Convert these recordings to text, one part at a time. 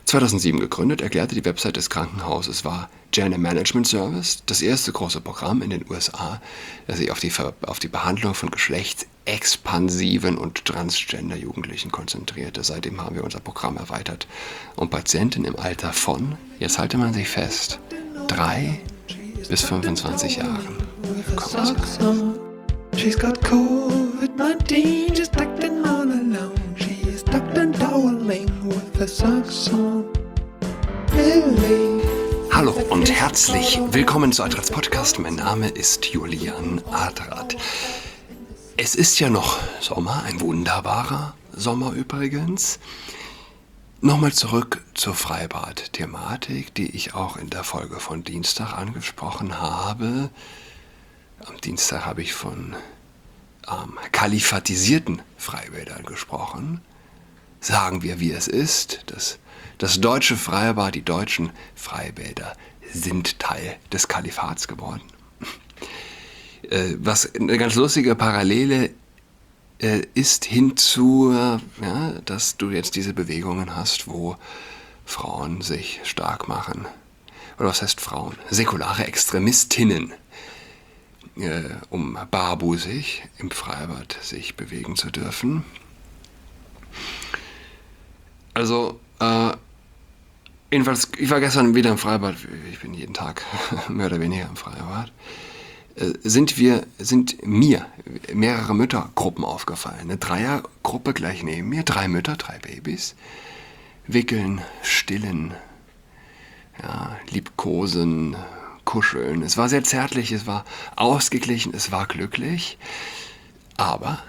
2007 gegründet, erklärte die Website des Krankenhauses war Gender Management Service, das erste große Programm in den USA, das sich auf die Behandlung von geschlechtsexpansiven und Transgender-Jugendlichen konzentrierte. Seitdem haben wir unser Programm erweitert um Patienten im Alter von, jetzt halte man sich fest, 3 bis 25 Jahren. She's got COVID-19, she's tucked in all alone. She is tucked and toweling with her socks on. Hallo und herzlich willkommen zu Adrats Podcast. Mein Name ist Julian Adrat. Es ist ja noch Sommer, ein wunderbarer Sommer übrigens. Nochmal zurück zur Freibad-Thematik, die ich auch in der Folge von Dienstag angesprochen habe. Am Dienstag habe ich von kalifatisierten Freibädern gesprochen. Sagen wir, wie es ist. Das deutsche Freibad, die deutschen Freibäder sind Teil des Kalifats geworden. Was eine ganz lustige Parallele ist hinzu, dass du jetzt diese Bewegungen hast, wo Frauen sich stark machen. Oder was heißt Frauen? Säkulare Extremistinnen, um barbusig im Freibad sich bewegen zu dürfen. Also, jedenfalls, ich war gestern wieder im Freibad, ich bin jeden Tag mehr oder weniger im Freibad, sind mir mehrere Müttergruppen aufgefallen. Eine Dreiergruppe gleich neben mir, 3 Mütter, 3 Babys, wickeln, stillen, liebkosen, kuscheln. Es war sehr zärtlich, es war ausgeglichen, es war glücklich, aber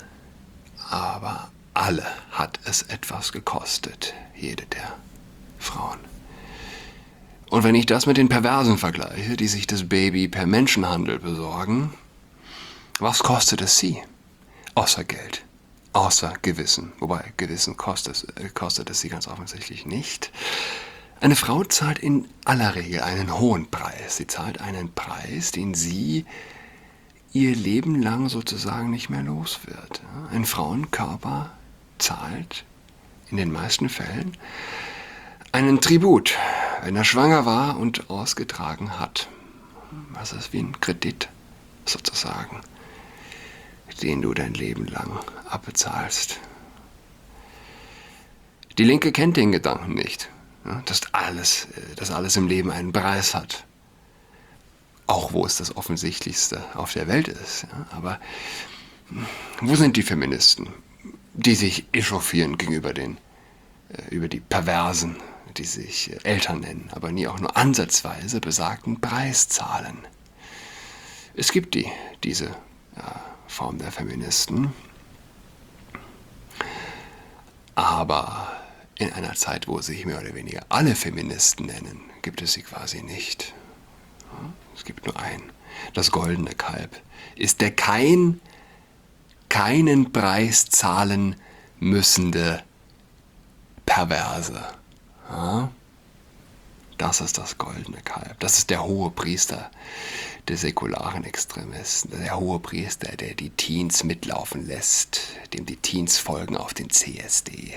alle hat es etwas gekostet, jede der Frauen. Und wenn ich das mit den Perversen vergleiche, die sich das Baby per Menschenhandel besorgen, was kostet es sie? Außer Geld, außer Gewissen. Wobei Gewissen kostet es sie ganz offensichtlich nicht. Eine Frau zahlt in aller Regel einen hohen Preis. Sie zahlt einen Preis, den sie ihr Leben lang sozusagen nicht mehr los wird. Ein Frauenkörper zahlt in den meisten Fällen einen Tribut, wenn er schwanger war und ausgetragen hat. Das ist wie ein Kredit sozusagen, den du dein Leben lang abbezahlst. Die Linke kennt den Gedanken nicht, dass alles im Leben einen Preis hat. Auch wo es das Offensichtlichste auf der Welt ist. Aber wo sind die Feministen, die sich echauffieren gegenüber über die Perversen, die sich Eltern nennen, aber nie auch nur ansatzweise besagten Preis zahlen? Es gibt diese Form der Feministen, aber in einer Zeit, wo sich mehr oder weniger alle Feministen nennen, gibt es sie quasi nicht. Es gibt nur einen. Das goldene Kalb ist der keinen Preis zahlen müssende Perverse. Das ist das goldene Kalb. Das ist der hohe Priester der säkularen Extremisten. Der hohe Priester, der die Teens mitlaufen lässt, dem die Teens folgen auf den CSD.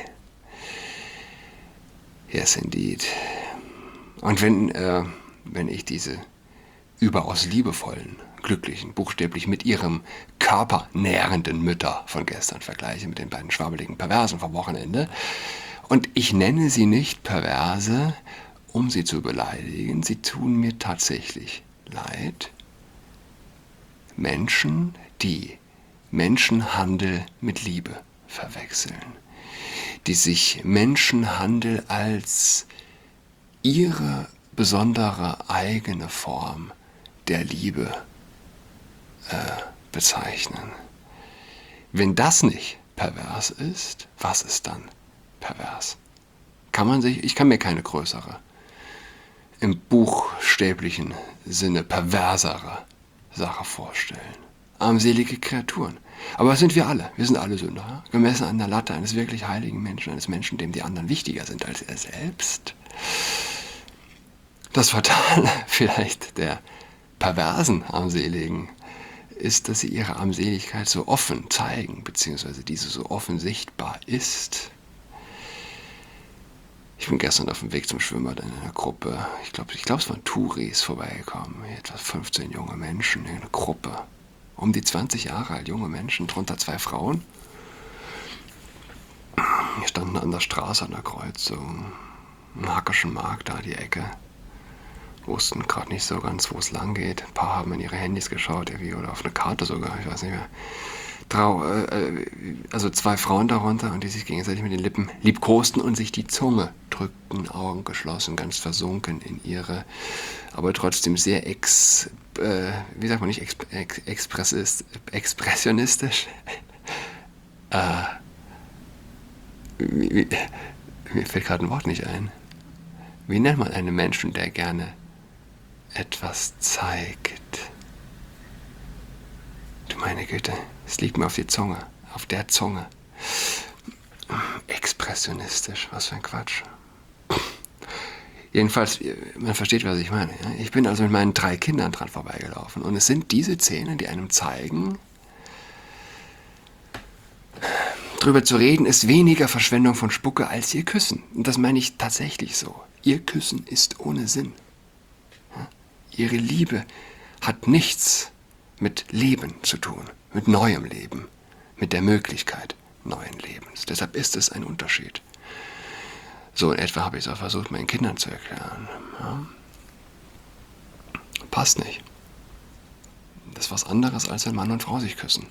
Yes, indeed. Und wenn ich diese überaus liebevollen, glücklichen, buchstäblich mit ihrem Körper nährenden Mütter von gestern vergleiche mit den beiden schwabbeligen Perversen vom Wochenende, und ich nenne sie nicht Perverse, um sie zu beleidigen, sie tun mir tatsächlich leid. Menschen, die Menschenhandel mit Liebe verwechseln, die sich Menschenhandel als ihre besondere eigene Form der Liebe bezeichnen. Wenn das nicht pervers ist, was ist dann pervers? Ich kann mir keine größere, im buchstäblichen Sinne perversere Sache vorstellen. Armselige Kreaturen. Aber das sind wir alle. Wir sind alle Sünder. Gemessen an der Latte eines wirklich heiligen Menschen, eines Menschen, dem die anderen wichtiger sind als er selbst. Das Fatale vielleicht der perversen Armseligen ist, dass sie ihre Armseligkeit so offen zeigen, beziehungsweise diese so offen sichtbar ist. Ich bin gestern auf dem Weg zum Schwimmbad in einer Gruppe, ich glaube, es waren Touris vorbeigekommen, etwa 15 junge Menschen in einer Gruppe. Um die 20 Jahre alt, junge Menschen, drunter 2 Frauen. Wir standen an der Straße, an der Kreuzung, im Hackerschen Markt, da die Ecke. Wussten gerade nicht so ganz, wo es lang geht. Ein paar haben in ihre Handys geschaut, irgendwie, oder auf eine Karte sogar, ich weiß nicht mehr. Also 2 Frauen darunter, und die sich gegenseitig mit den Lippen liebkosten und sich die Zunge drückten, Augen geschlossen, ganz versunken in ihre, aber trotzdem sehr expressionistisch. Mir fällt gerade ein Wort nicht ein. Wie nennt man einen Menschen, der gerne etwas zeigt? Du meine Güte, es liegt mir auf die Zunge, auf der Zunge. Expressionistisch, was für ein Quatsch. Jedenfalls, man versteht, was ich meine. Ja? Ich bin also mit meinen 3 Kindern dran vorbeigelaufen, und es sind diese Szenen, die einem zeigen, drüber zu reden ist weniger Verschwendung von Spucke als ihr Küssen. Und das meine ich tatsächlich so. Ihr Küssen ist ohne Sinn. Ja? Ihre Liebe hat nichts mit Leben zu tun, mit neuem Leben, mit der Möglichkeit neuen Lebens. Deshalb ist es ein Unterschied. So in etwa habe ich es auch versucht, meinen Kindern zu erklären. Ja? Passt nicht. Das ist was anderes, als wenn Mann und Frau sich küssen.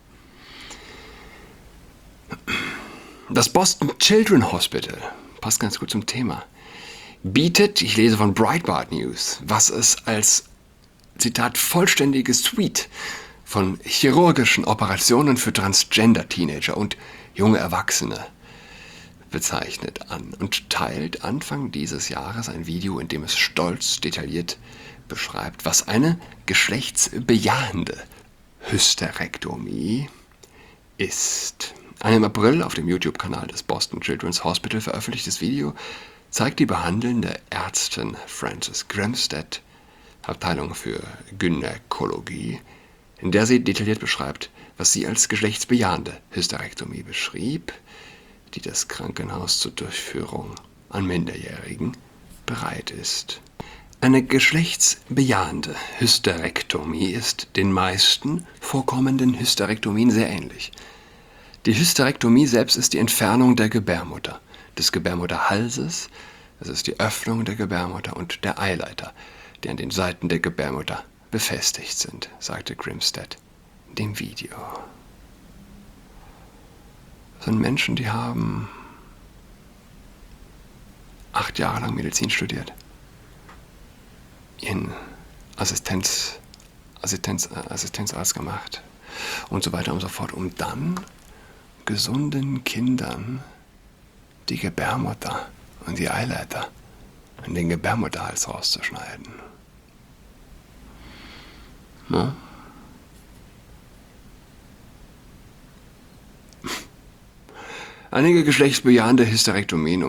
Das Boston Children's Hospital, passt ganz gut zum Thema, bietet, ich lese von Breitbart News, was es als, Zitat, vollständige Suite von chirurgischen Operationen für Transgender-Teenager und junge Erwachsene bezeichnet an und teilt Anfang dieses Jahres ein Video, in dem es stolz detailliert beschreibt, was eine geschlechtsbejahende Hysterektomie ist. Ein im April auf dem YouTube-Kanal des Boston Children's Hospital veröffentlichtes Video zeigt die behandelnde Ärztin Frances Grimstead, Abteilung für Gynäkologie, in der sie detailliert beschreibt, was sie als geschlechtsbejahende Hysterektomie beschrieb, die das Krankenhaus zur Durchführung an Minderjährigen bereit ist. Eine geschlechtsbejahende Hysterektomie ist den meisten vorkommenden Hysterektomien sehr ähnlich. Die Hysterektomie selbst ist die Entfernung der Gebärmutter, des Gebärmutterhalses, das ist die Öffnung der Gebärmutter, und der Eileiter, die an den Seiten der Gebärmutter befestigt sind, sagte Grimstead in dem Video. Das sind Menschen, die haben 8 Jahre lang Medizin studiert, ihren Assistenzarzt gemacht und so weiter und so fort, um dann gesunden Kindern die Gebärmutter und die Eileiter und den Gebärmutterhals rauszuschneiden. No? Einige geschlechtsbejahende Hysterektomien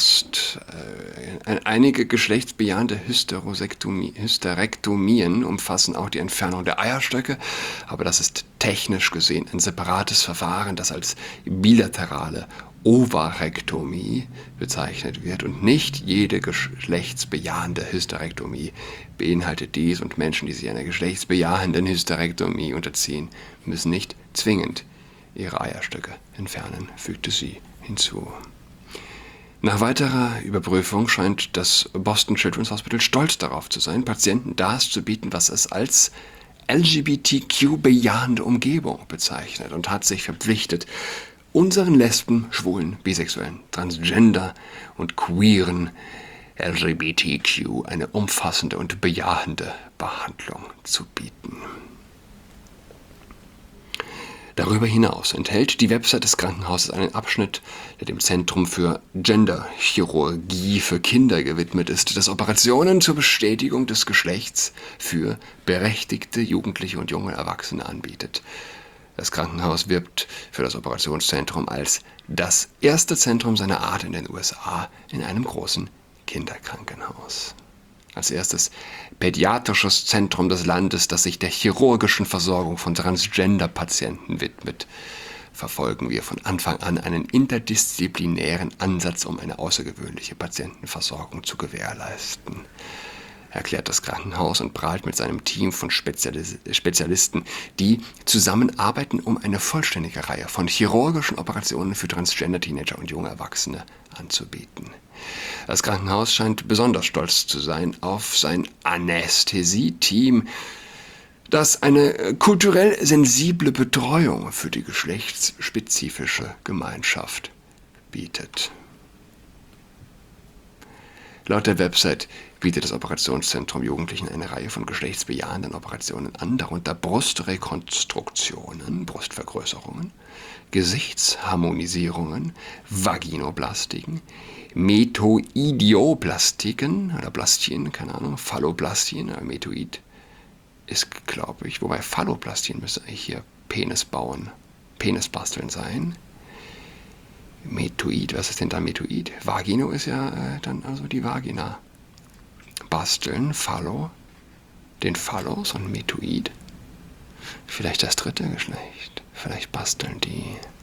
Hysterektomien umfassen auch die Entfernung der Eierstöcke, aber das ist technisch gesehen ein separates Verfahren, das als bilaterale Ovarektomie bezeichnet wird, und nicht jede geschlechtsbejahende Hysterektomie beinhaltet dies, und Menschen, die sich einer geschlechtsbejahenden Hysterektomie unterziehen, müssen nicht zwingend ihre Eierstöcke entfernen, fügte sie hinzu. Nach weiterer Überprüfung scheint das Boston Children's Hospital stolz darauf zu sein, Patienten das zu bieten, was es als LGBTQ-bejahende Umgebung bezeichnet, und hat sich verpflichtet, unseren Lesben, Schwulen, Bisexuellen, Transgender und queeren LGBTQ eine umfassende und bejahende Behandlung zu bieten. Darüber hinaus enthält die Website des Krankenhauses einen Abschnitt, der dem Zentrum für Genderchirurgie für Kinder gewidmet ist, das Operationen zur Bestätigung des Geschlechts für berechtigte Jugendliche und junge Erwachsene anbietet. Das Krankenhaus wirbt für das Operationszentrum als das erste Zentrum seiner Art in den USA in einem großen Kinderkrankenhaus. Als erstes pädiatrisches Zentrum des Landes, das sich der chirurgischen Versorgung von Transgender-Patienten widmet, verfolgen wir von Anfang an einen interdisziplinären Ansatz, um eine außergewöhnliche Patientenversorgung zu gewährleisten, erklärt das Krankenhaus und prahlt mit seinem Team von Spezialisten, die zusammenarbeiten, um eine vollständige Reihe von chirurgischen Operationen für Transgender-Teenager und junge Erwachsene anzubieten. Das Krankenhaus scheint besonders stolz zu sein auf sein Anästhesie-Team, das eine kulturell sensible Betreuung für die geschlechtsspezifische Gemeinschaft bietet. Laut der Website bietet das Operationszentrum Jugendlichen eine Reihe von geschlechtsbejahenden Operationen an, darunter Brustrekonstruktionen, Brustvergrößerungen, Gesichtsharmonisierungen, Vaginoplastiken, Metoidioplastiken oder Plastien, keine Ahnung, Phalloplastien, Metoid ist, glaube ich, wobei Phalloplastien müsste eigentlich hier Penis bauen, Penisbasteln sein. Metoid, was ist denn da Metoid? Vagino ist ja dann also die Vagina. Basteln, Phallo, den Phallus und Metoid. Vielleicht das dritte Geschlecht. Vielleicht basteln die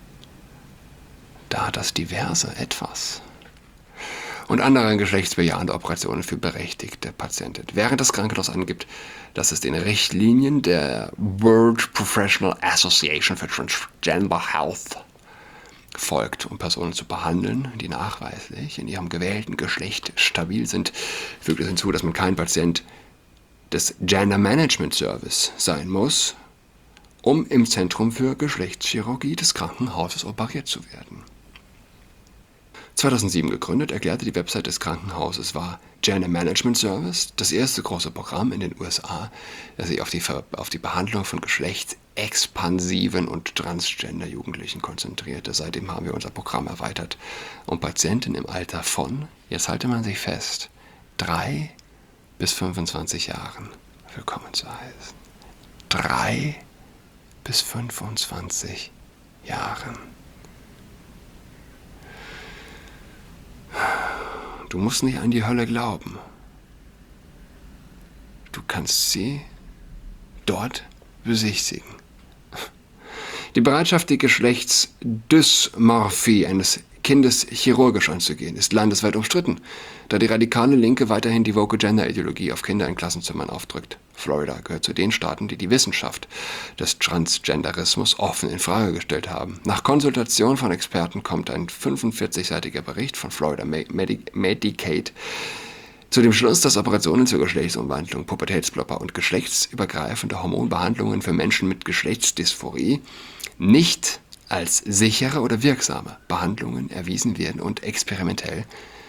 da das diverse etwas. Und andere geschlechtsbejahende Operationen für berechtigte Patienten. Während das Krankenhaus angibt, dass es den Richtlinien der World Professional Association for Transgender Health folgt, um Personen zu behandeln, die nachweislich in ihrem gewählten Geschlecht stabil sind, fügt es hinzu, dass man kein Patient des Gender Management Service sein muss, um im Zentrum für Geschlechtschirurgie des Krankenhauses operiert zu werden. 2007 gegründet, erklärte die Website des Krankenhauses, war Gender Management Service das erste große Programm in den USA, das sich auf die Behandlung von geschlechtsexpansiven und Transgender-Jugendlichen konzentrierte. Seitdem haben wir unser Programm erweitert, um Patienten im Alter von, jetzt halte man sich fest, 3 bis 25 Jahren willkommen zu heißen. 3 bis 25 Jahren. Du musst nicht an die Hölle glauben. Du kannst sie dort besichtigen. Die Bereitschaft, die Geschlechtsdysmorphie eines Kindes chirurgisch anzugehen, ist landesweit umstritten, da die radikale Linke weiterhin die woke Gender-Ideologie auf Kinder in Klassenzimmern aufdrückt. Florida gehört zu den Staaten, die die Wissenschaft des Transgenderismus offen in Frage gestellt haben. Nach Konsultation von Experten kommt ein 45-seitiger Bericht von Florida Medicaid zu dem Schluss, dass Operationen zur Geschlechtsumwandlung, Pubertätsblocker und geschlechtsübergreifende Hormonbehandlungen für Menschen mit Geschlechtsdysphorie nicht als sichere oder wirksame Behandlungen erwiesen werden und experimentell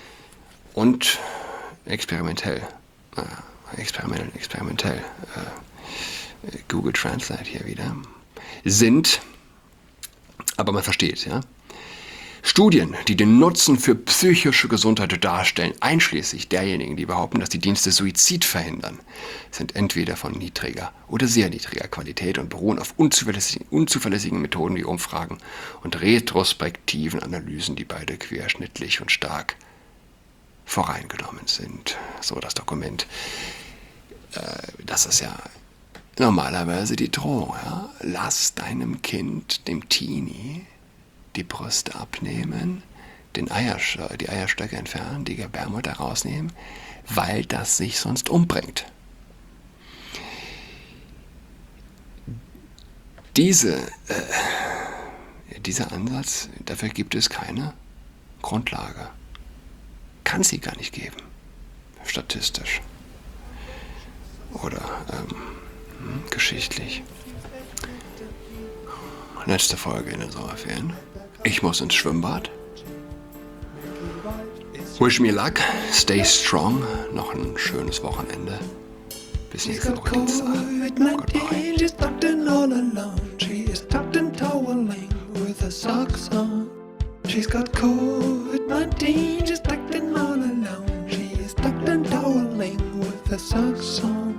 Google Translate hier wieder, sind, aber man versteht, ja, Studien, die den Nutzen für psychische Gesundheit darstellen, einschließlich derjenigen, die behaupten, dass die Dienste Suizid verhindern, sind entweder von niedriger oder sehr niedriger Qualität und beruhen auf unzuverlässigen Methoden wie Umfragen und retrospektiven Analysen, die beide querschnittlich und stark voreingenommen sind. So das Dokument. Das ist ja normalerweise die Drohung. Ja? Lass deinem Kind, dem Teenie, die Brüste abnehmen, die Eierstöcke entfernen, die Gebärmutter rausnehmen, weil das sich sonst umbringt. Dieser Ansatz, dafür gibt es keine Grundlage. Kann sie gar nicht geben, statistisch oder geschichtlich. Letzte Folge in den Sommerferien. Ich muss ins Schwimmbad. Wish me luck, stay strong. Noch ein schönes Wochenende. Bis nächste Woche Dienstag. Goodbye. She's tucked in all alone. She is tucked and toweling with her socks on. She's got COVID-19. She's tucked in all alone. She is tucked and toweling with her socks on.